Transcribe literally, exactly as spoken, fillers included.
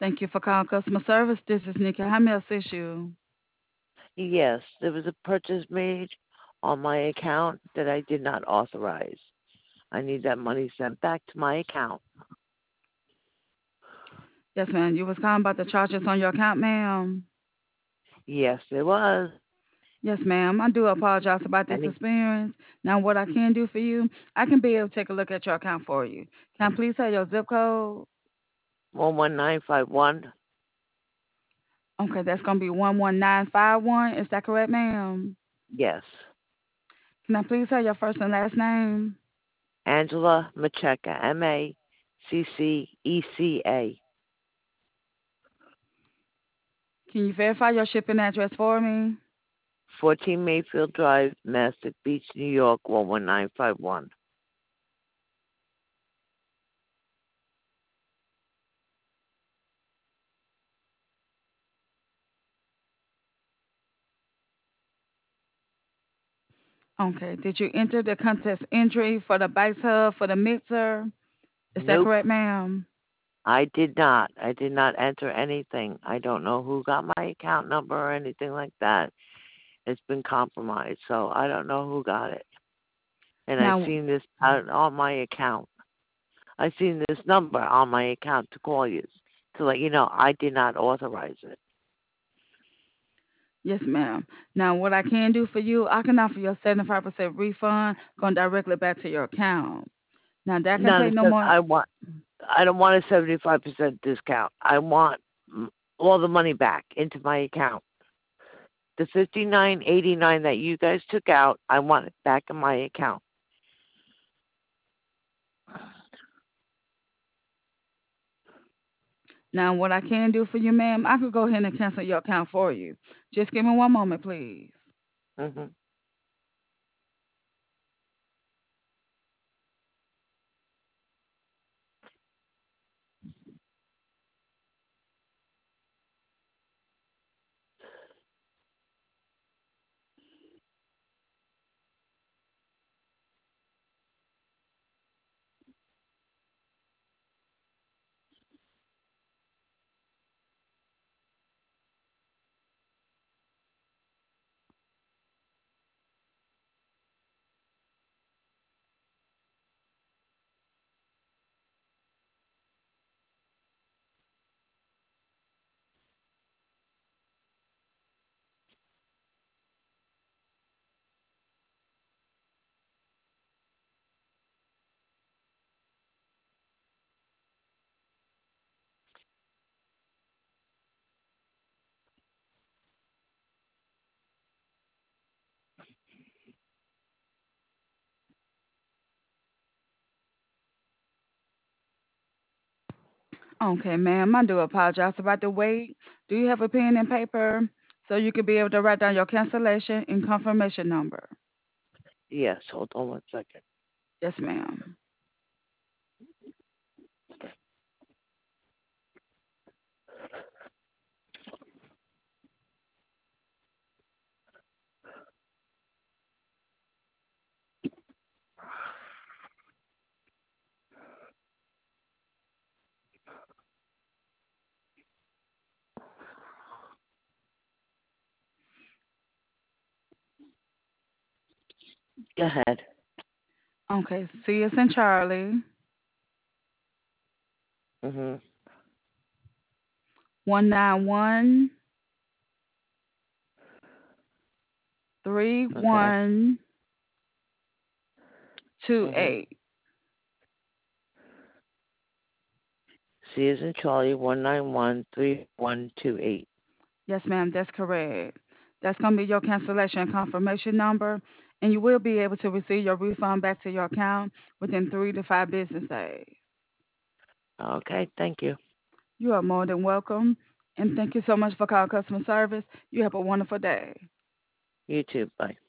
Thank you for calling customer service. This is Nikki. How may I assist you? Yes, there was a purchase made on my account that I did not authorize. I need that money sent back to my account. Yes, ma'am. You was calling about the charges on your account, ma'am. Yes, it was. Yes, ma'am. I do apologize about this Any experience. Now, what I can do for you, I can be able to take a look at your account for you. Can I please have your zip code? one one nine five one? Okay, that's gonna be one one nine five one. Is that correct, ma'am? Yes. Can I please have your first and last name? Angela Macheka, M A C C E C A. Can you verify your shipping address for me? fourteen Mayfield Drive, Massac Beach, New York, one one nine five one. Okay. Did you enter the contest entry for the bike hub for the mixer? Is that Nope, correct, ma'am? I did not. I did not enter anything. I don't know who got my account number or anything like that. It's been compromised, so I don't know who got it. And I've Now, seen this out on my account. I've seen this number on my account to call you to let you know I did not authorize it. yes, ma'am. Now, what I can do for you, I can offer you a seventy-five percent refund going directly back to your account. Now, that can Not a take no sev- more. I want. I don't want a seventy-five percent discount. I want mm, all the money back into my account. The fifty-nine eighty-nine that you guys took out, I want it back in my account. Now, what I can do for you, ma'am, I could go ahead and cancel your account for you. Just give me one moment, please. Hmm. Okay, ma'am, I do apologize about the wait. Do you have a pen and paper so you could be able to write down your cancellation and confirmation number? Yes. Hold on one second. Yes, ma'am. Go ahead. Okay, C is in Charlie, Mhm. one nine one three Okay. one two Mhm. eight. C is in Charlie. One nine one three one two eight. Yes, ma'am, that's correct. That's going to be your cancellation confirmation number, and you will be able to receive your refund back to your account within three to five business days. Okay. Thank you. You are more than welcome, and thank you so much for calling customer service. You have a wonderful day. You too. Bye.